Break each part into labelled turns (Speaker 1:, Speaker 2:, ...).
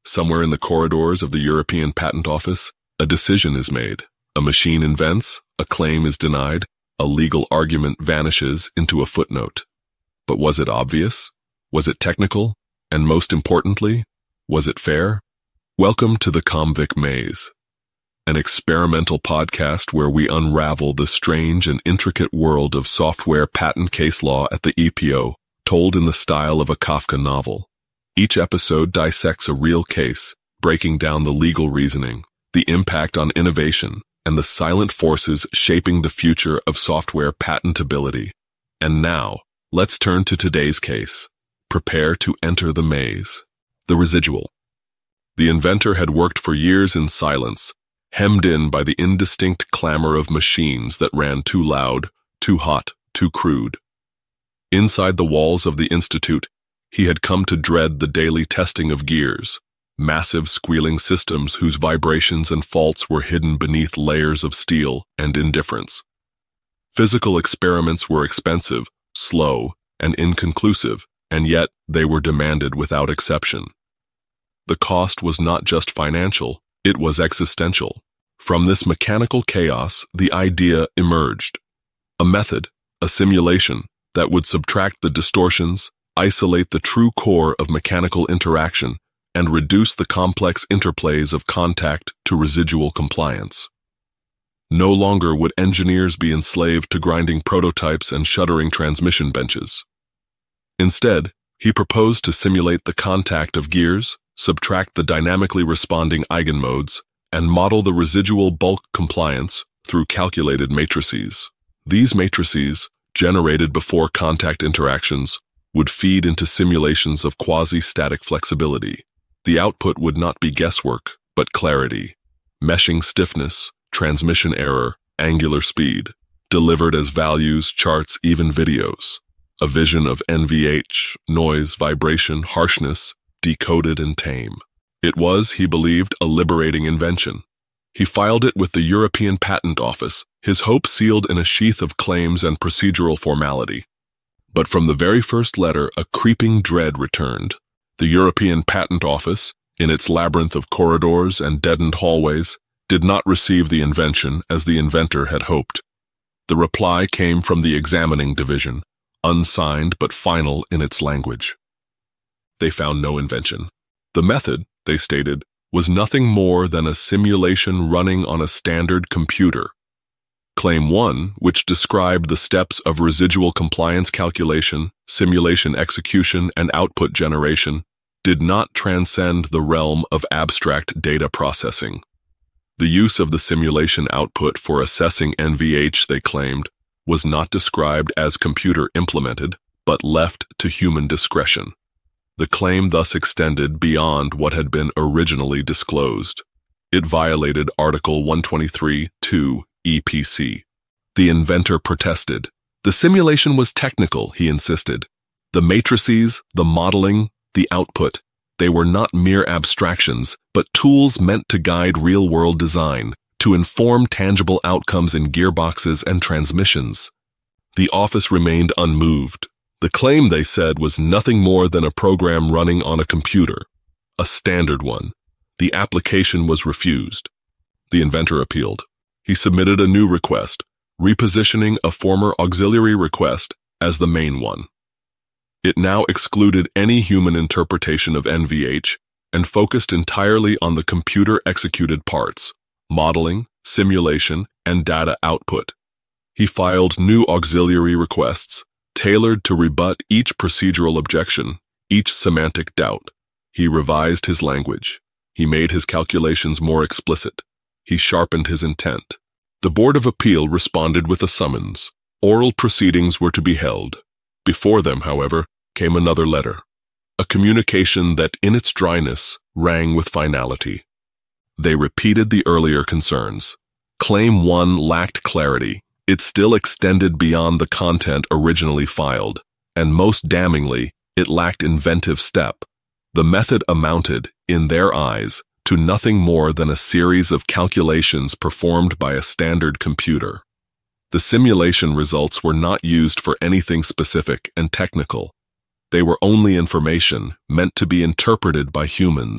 Speaker 1: somewhere in the corridors of the European Patent Office, a decision is made. A machine invents, a claim is denied, a legal argument vanishes into a footnote. But was it obvious? Was it technical? And most importantly, was it fair? Welcome to the Comvic Maze, an experimental podcast where we unravel the strange and intricate world of software patent case law at the EPO, told in the style of a Kafka novel. Each episode dissects a real case, breaking down the legal reasoning, the impact on innovation, and the silent forces shaping the future of software patentability. And now, let's turn to today's case. Prepare to enter the maze. The residual. The inventor had worked for years in silence, hemmed in by the indistinct clamor of machines that ran too loud, too hot, too crude. Inside the walls of the institute, he had come to dread the daily testing of gears, massive squealing systems whose vibrations and faults were hidden beneath layers of steel and indifference. Physical experiments were expensive, slow, and inconclusive, and yet they were demanded without exception. The cost was not just financial, it was existential. From this mechanical chaos, the idea emerged. A method, a simulation, that would subtract the distortions, isolate the true core of mechanical interaction, and reduce the complex interplays of contact to residual compliance. No longer would engineers be enslaved to grinding prototypes and shuddering transmission benches. Instead, he proposed to simulate the contact of gears, subtract the dynamically responding eigenmodes, and model the residual bulk compliance through calculated matrices. These matrices, generated before contact interactions, would feed into simulations of quasi-static flexibility. The output would not be guesswork, but clarity, meshing stiffness, transmission error, angular speed, delivered as values, charts, even videos. A vision of NVH, noise, vibration, harshness, decoded and tame. It was, he believed, a liberating invention. He filed it with the European Patent Office, his hope sealed in a sheath of claims and procedural formality. But from the very first letter, a creeping dread returned. The European Patent Office, in its labyrinth of corridors and deadened hallways, did not receive the invention as the inventor had hoped. The reply came from the examining division, unsigned but final in its language. They found no invention. The method, they stated, was nothing more than a simulation running on a standard computer. Claim 1, which described the steps of residual compliance calculation, simulation execution, and output generation, did not transcend the realm of abstract data processing. The use of the simulation output for assessing NVH, they claimed, was not described as computer implemented, but left to human discretion. The claim thus extended beyond what had been originally disclosed. It violated Article 123(2) EPC. The inventor protested. The simulation was technical, he insisted. The matrices, the modeling, the output, they were not mere abstractions, but tools meant to guide real-world design, to inform tangible outcomes in gearboxes and transmissions. The office remained unmoved. The claim, they said, was nothing more than a program running on a computer, a standard one. The application was refused. The inventor appealed. He submitted a new request, repositioning a former auxiliary request as the main one. It now excluded any human interpretation of NVH and focused entirely on the computer-executed parts, modeling, simulation, and data output. He filed new auxiliary requests, tailored to rebut each procedural objection, each semantic doubt. He revised his language. He made his calculations more explicit. He sharpened his intent. The Board of Appeal responded with a summons. Oral proceedings were to be held. Before them, however, came another letter, a communication that, in its dryness, rang with finality. They repeated the earlier concerns. Claim 1 lacked clarity. It still extended beyond the content originally filed, and most damningly, it lacked inventive step. The method amounted, in their eyes, to nothing more than a series of calculations performed by a standard computer. The simulation results were not used for anything specific and technical. They were only information meant to be interpreted by humans,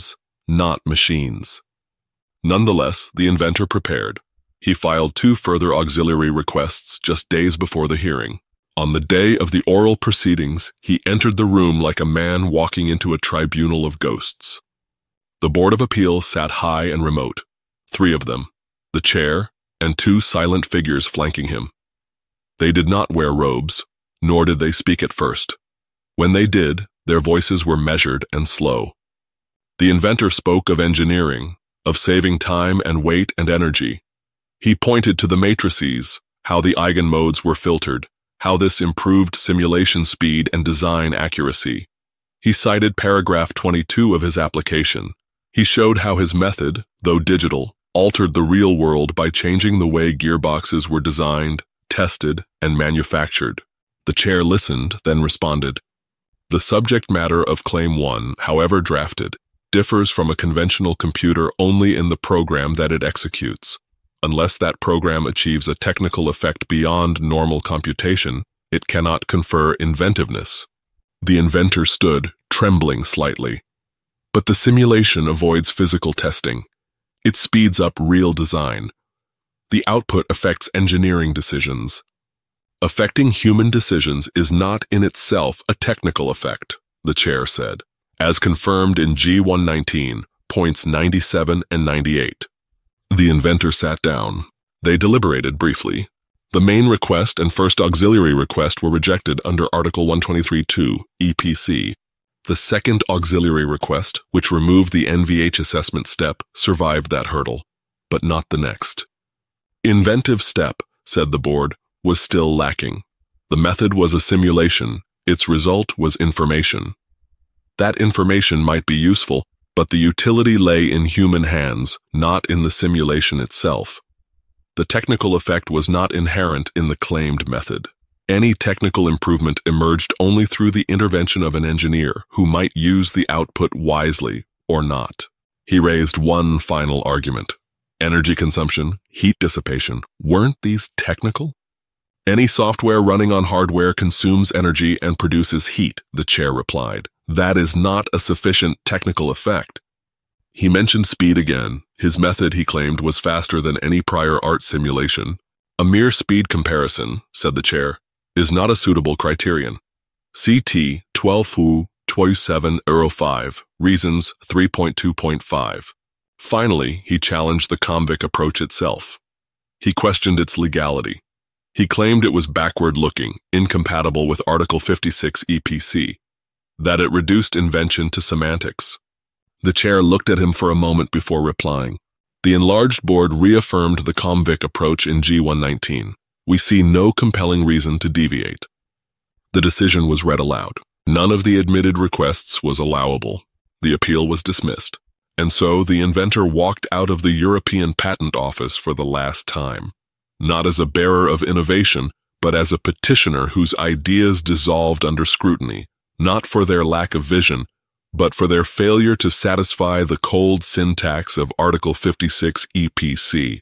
Speaker 1: not machines. Nonetheless, the inventor prepared. He filed 2 further auxiliary requests just days before the hearing. On the day of the oral proceedings, he entered the room like a man walking into a tribunal of ghosts. The Board of Appeal sat high and remote, 3 of them, the chair and 2 silent figures flanking him. They did not wear robes, nor did they speak at first. When they did, their voices were measured and slow. The inventor spoke of engineering, of saving time and weight and energy. He pointed to the matrices, how the eigenmodes were filtered, how this improved simulation speed and design accuracy. He cited paragraph 22 of his application. He showed how his method, though digital, altered the real world by changing the way gearboxes were designed, tested, and manufactured. The chair listened, then responded. The subject matter of Claim 1, however drafted, differs from a conventional computer only in the program that it executes. Unless that program achieves a technical effect beyond normal computation, it cannot confer inventiveness. The inventor stood, trembling slightly. But the simulation avoids physical testing. It speeds up real design. The output affects engineering decisions. Affecting human decisions is not in itself a technical effect, the chair said, as confirmed in G119, points 97 and 98. The inventor sat down. They deliberated briefly. The main request and first auxiliary request were rejected under Article 123(2, EPC. The second auxiliary request, which removed the NVH assessment step, survived that hurdle, but not the next. Inventive step, said the board, was still lacking. The method was a simulation. Its result was information. That information might be useful, but the utility lay in human hands, not in the simulation itself. The technical effect was not inherent in the claimed method. Any technical improvement emerged only through the intervention of an engineer who might use the output wisely or not. He raised one final argument. Energy consumption, heat dissipation, weren't these technical? Any software running on hardware consumes energy and produces heat, the chair replied. That is not a sufficient technical effect. He mentioned speed again. His method, he claimed, was faster than any prior art simulation. A mere speed comparison, said the chair, is not a suitable criterion. CT 12Fu2705, Reasons 3.2.5. Finally, he challenged the Comvic approach itself. He questioned its legality. He claimed it was backward-looking, incompatible with Article 56 EPC, that it reduced invention to semantics. The chair looked at him for a moment before replying. The enlarged board reaffirmed the Comvic approach in G119. We see no compelling reason to deviate. The decision was read aloud. None of the admitted requests was allowable. The appeal was dismissed. And so the inventor walked out of the European Patent Office for the last time. Not as a bearer of innovation, but as a petitioner whose ideas dissolved under scrutiny, not for their lack of vision, but for their failure to satisfy the cold syntax of Article 56 EPC.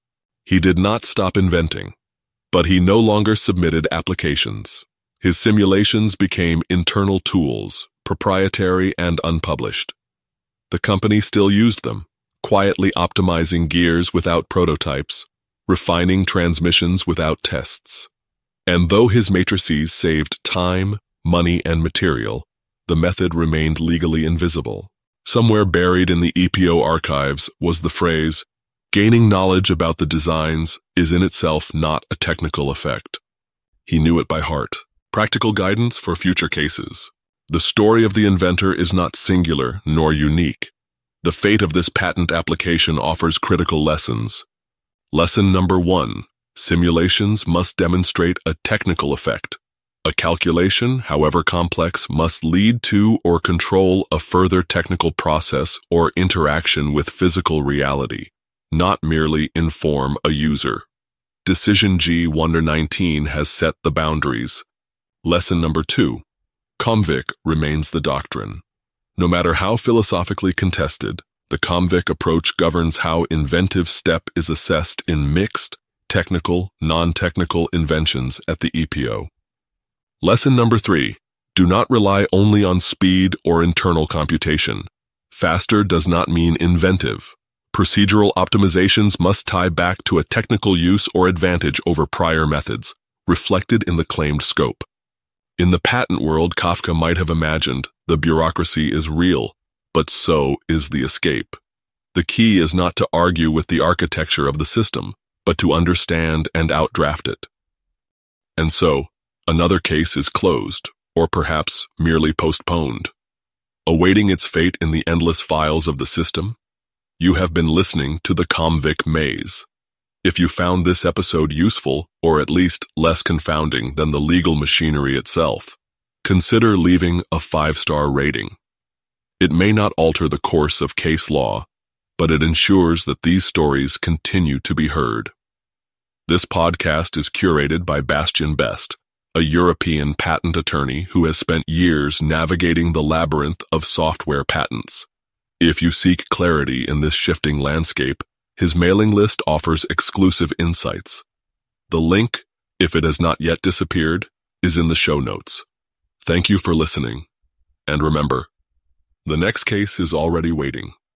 Speaker 1: He did not stop inventing, but he no longer submitted applications. His simulations became internal tools, proprietary and unpublished. The company still used them, quietly optimizing gears without prototypes, refining transmissions without tests. And though his matrices saved time, money, and material, the method remained legally invisible. Somewhere buried in the EPO archives was the phrase, "Gaining knowledge about the designs is in itself not a technical effect." He knew it by heart. Practical guidance for future cases. The story of the inventor is not singular nor unique. The fate of this patent application offers critical lessons. Lesson number 1. Simulations must demonstrate a technical effect. A calculation, however complex, must lead to or control a further technical process or interaction with physical reality, not merely inform a user. Decision G119 has set the boundaries. Lesson number 2. Comvic remains the doctrine. No matter how philosophically contested, the Comvic approach governs how inventive step is assessed in mixed, technical, non-technical inventions at the EPO. Lesson number 3. Do not rely only on speed or internal computation. Faster does not mean inventive. Procedural optimizations must tie back to a technical use or advantage over prior methods, reflected in the claimed scope. In the patent world, Kafka might have imagined, the bureaucracy is real, but so is the escape. The key is not to argue with the architecture of the system, but to understand and outdraft it. And so, another case is closed, or perhaps merely postponed. Awaiting its fate in the endless files of the system, you have been listening to the Comvic Maze. If you found this episode useful, or at least less confounding than the legal machinery itself, consider leaving a 5-star rating. It may not alter the course of case law, but it ensures that these stories continue to be heard. This podcast is curated by Bastian Best, a European patent attorney who has spent years navigating the labyrinth of software patents. If you seek clarity in this shifting landscape, his mailing list offers exclusive insights. The link, if it has not yet disappeared, is in the show notes. Thank you for listening. And remember, the next case is already waiting.